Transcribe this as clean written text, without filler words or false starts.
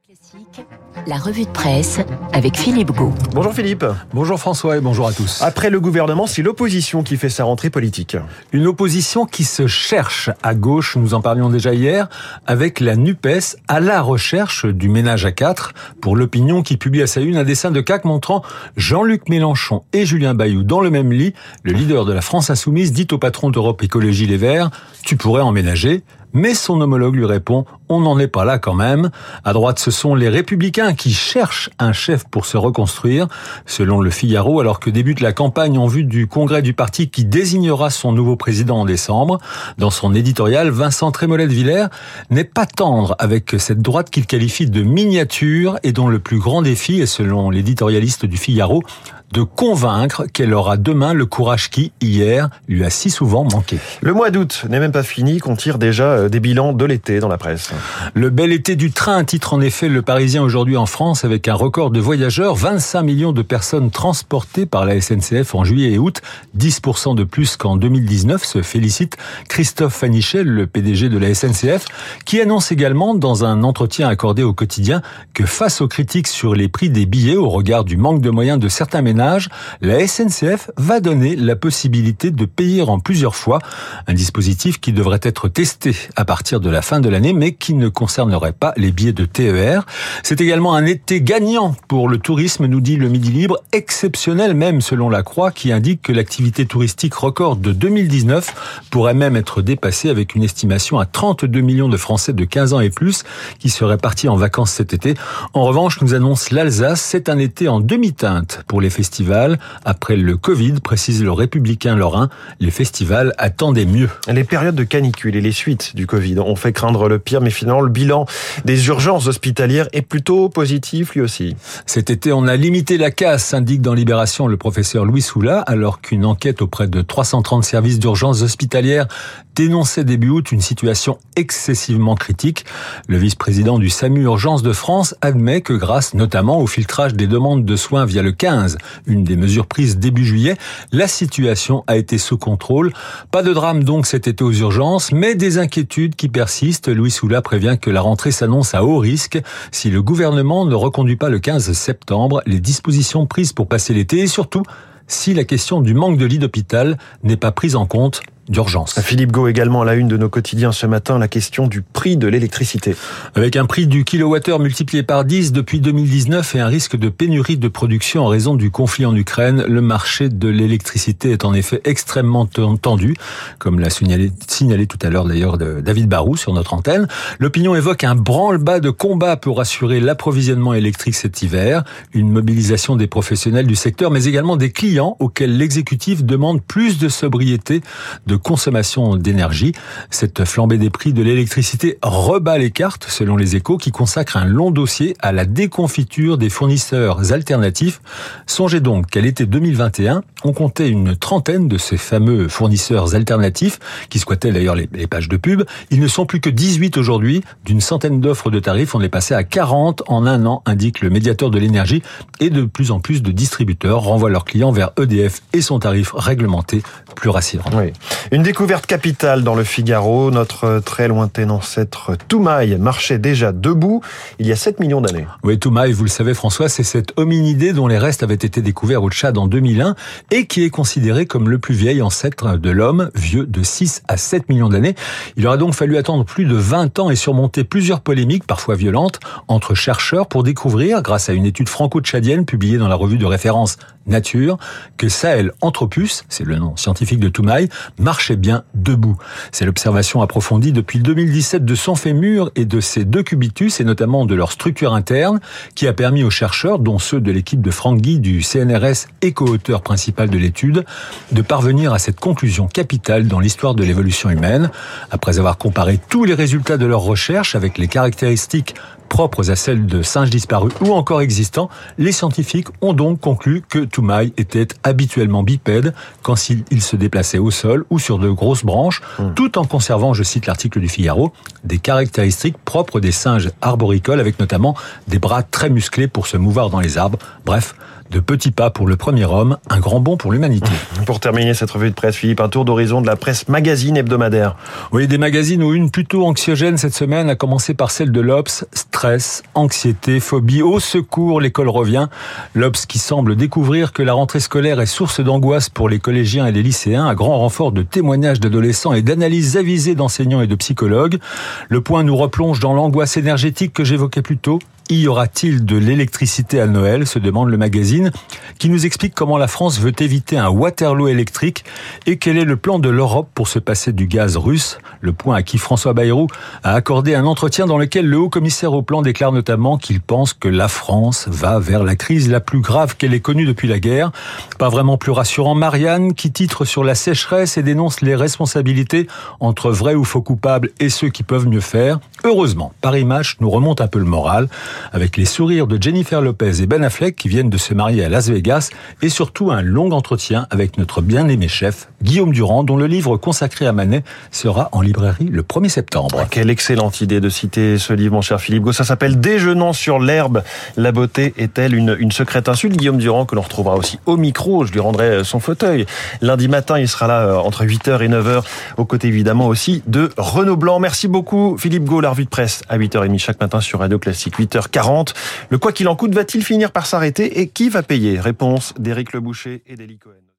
Classique, la revue de presse avec Philippe Gault. Bonjour Philippe. Bonjour François et bonjour à tous. Après le gouvernement, c'est l'opposition qui fait sa rentrée politique. Une opposition qui se cherche à gauche, nous en parlions déjà hier, avec la NUPES à la recherche du ménage à quatre. Pour l'Opinion qui publie à sa une un dessin de CAC montrant Jean-Luc Mélenchon et Julien Bayou dans le même lit. Le leader de la France Insoumise dit au patron d'Europe Écologie Les Verts « Tu pourrais emménager ». Mais son homologue lui répond « On n'en est pas là quand même ». À droite, ce sont les Républicains qui cherchent un chef pour se reconstruire. Selon le Figaro, alors que débute la campagne en vue du congrès du parti qui désignera son nouveau président en décembre. Dans son éditorial, Vincent Trémollet-de-Villers n'est pas tendre avec cette droite qu'il qualifie de miniature et dont le plus grand défi est, selon l'éditorialiste du Figaro, de convaincre qu'elle aura demain le courage qui, hier, lui a si souvent manqué. Le mois d'août n'est même pas fini, qu'on tire déjà des bilans de l'été dans la presse. Le bel été du train, titre en effet Le Parisien aujourd'hui en France, avec un record de voyageurs, 25 millions de personnes transportées par la SNCF en juillet et août, 10% de plus qu'en 2019, se félicite Christophe Fanichel, le PDG de la SNCF, qui annonce également dans un entretien accordé au Quotidien que face aux critiques sur les prix des billets au regard du manque de moyens de certains ménages, la SNCF va donner la possibilité de payer en plusieurs fois, un dispositif qui devrait être testé à partir de la fin de l'année, mais qui ne concernerait pas les billets de TER. C'est également un été gagnant pour le tourisme, nous dit le Midi Libre, exceptionnel même selon la Croix, qui indique que l'activité touristique record de 2019 pourrait même être dépassée avec une estimation à 32 millions de Français de 15 ans et plus qui seraient partis en vacances cet été. En revanche, nous annonce l'Alsace, c'est un été en demi-teinte pour les festivals. Après le Covid, précise le Républicain lorrain, les festivals attendaient mieux. Les périodes de canicule et les suites du Covid ont fait craindre le pire, mais finalement le bilan des urgences hospitalières est plutôt positif lui aussi. Cet été, on a limité la casse, indique dans Libération le professeur Louis Soulat, alors qu'une enquête auprès de 330 services d'urgences hospitalières dénonçait début août une situation excessivement critique. Le vice-président du SAMU Urgences de France admet que grâce notamment au filtrage des demandes de soins via le 15, une des mesures prises début juillet, la situation a été sous contrôle. Pas de drame donc cet été aux urgences, mais des inquiétudes qui persistent. Louis Soulat prévient que la rentrée s'annonce à haut risque si le gouvernement ne reconduit pas le 15 septembre les dispositions prises pour passer l'été et surtout si la question du manque de lits d'hôpital n'est pas prise en compte d'urgence. Philippe Gault également à la une de nos quotidiens ce matin, la question du prix de l'électricité. Avec un prix du kilowattheure multiplié par 10 depuis 2019 et un risque de pénurie de production en raison du conflit en Ukraine, le marché de l'électricité est en effet extrêmement tendu, comme l'a signalé tout à l'heure d'ailleurs David Barrou sur notre antenne. L'Opinion évoque un branle-bas de combat pour assurer l'approvisionnement électrique cet hiver, une mobilisation des professionnels du secteur, mais également des clients auxquels l'exécutif demande plus de sobriété, de consommation d'énergie. Cette flambée des prix de l'électricité rebat les cartes, selon les Échos, qui consacrent un long dossier à la déconfiture des fournisseurs alternatifs. Songez donc qu'à l'été 2021, on comptait une trentaine de ces fameux fournisseurs alternatifs, qui squattaient d'ailleurs les pages de pub. Ils ne sont plus que 18 aujourd'hui. D'une centaine d'offres de tarifs, on est passé à 40 en un an, indique le médiateur de l'énergie. Et de plus en plus de distributeurs renvoient leurs clients vers EDF et son tarif réglementé plus rassurant. Oui. Une découverte capitale dans le Figaro. Notre très lointain ancêtre Toumaï marchait déjà debout il y a 7 millions d'années. Oui, Toumaï, vous le savez François, c'est cet hominidé dont les restes avaient été découverts au Tchad en 2001 et qui est considéré comme le plus vieil ancêtre de l'homme, vieux de 6 à 7 millions d'années. Il aura donc fallu attendre plus de 20 ans et surmonter plusieurs polémiques, parfois violentes, entre chercheurs pour découvrir, grâce à une étude franco-tchadienne publiée dans la revue de référence Nature, que Sahelanthropus, c'est le nom scientifique de Toumaï, marchait bien debout. C'est l'observation approfondie depuis 2017 de son fémur et de ses deux cubitus, et notamment de leur structure interne, qui a permis aux chercheurs, dont ceux de l'équipe de Franck Guy du CNRS et co-auteur principal de l'étude, de parvenir à cette conclusion capitale dans l'histoire de l'évolution humaine. Après avoir comparé tous les résultats de leurs recherches avec les caractéristiques propres à celles de singes disparus ou encore existants, les scientifiques ont donc conclu que Toumaï était habituellement bipède quand il se déplaçait au sol ou sur de grosses branches, tout en conservant, je cite l'article du Figaro, des caractéristiques propres des singes arboricoles, avec notamment des bras très musclés pour se mouvoir dans les arbres. Bref, de petits pas pour le premier homme, un grand bond pour l'humanité. Pour terminer cette revue de presse, Philippe, un tour d'horizon de la presse magazine hebdomadaire. Oui, des magazines aux une plutôt anxiogènes cette semaine, à commencer par celle de l'Obs. Stress, anxiété, phobie, au secours, l'école revient. L'Obs qui semble découvrir que la rentrée scolaire est source d'angoisse pour les collégiens et les lycéens, à grand renfort de témoignages d'adolescents et d'analyses avisées d'enseignants et de psychologues. Le Point nous replonge dans l'angoisse énergétique que j'évoquais plus tôt. Y aura-t-il de l'électricité à Noël, se demande le magazine, qui nous explique comment la France veut éviter un Waterloo électrique et quel est le plan de l'Europe pour se passer du gaz russe. Le Point à qui François Bayrou a accordé un entretien dans lequel le haut-commissaire au plan déclare notamment qu'il pense que la France va vers la crise la plus grave qu'elle ait connue depuis la guerre. Pas vraiment plus rassurant, Marianne, qui titre sur la sécheresse et dénonce les responsabilités entre vrais ou faux coupables et ceux qui peuvent mieux faire. Heureusement, Paris Match nous remonte un peu le moral, avec les sourires de Jennifer Lopez et Ben Affleck qui viennent de se marier à Las Vegas, et surtout un long entretien avec notre bien-aimé chef, Guillaume Durand, dont le livre consacré à Manet sera en librairie le 1er septembre. Quelle excellente idée de citer ce livre, mon cher Philippe Gault. Ça s'appelle « Déjeunons sur l'herbe. La beauté est-elle une secrète insulte ?» Guillaume Durand, que l'on retrouvera aussi au micro. Je lui rendrai son fauteuil. Lundi matin, il sera là entre 8h et 9h, aux côtés évidemment aussi de Renaud Blanc. Merci beaucoup, Philippe Gault. La revue de presse à 8h30 chaque matin sur Radio Classique, 8h40. Le quoi qu'il en coûte va-t-il finir par s'arrêter et qui va payer? Réponse d'Éric Leboucher et d'Élie Cohen.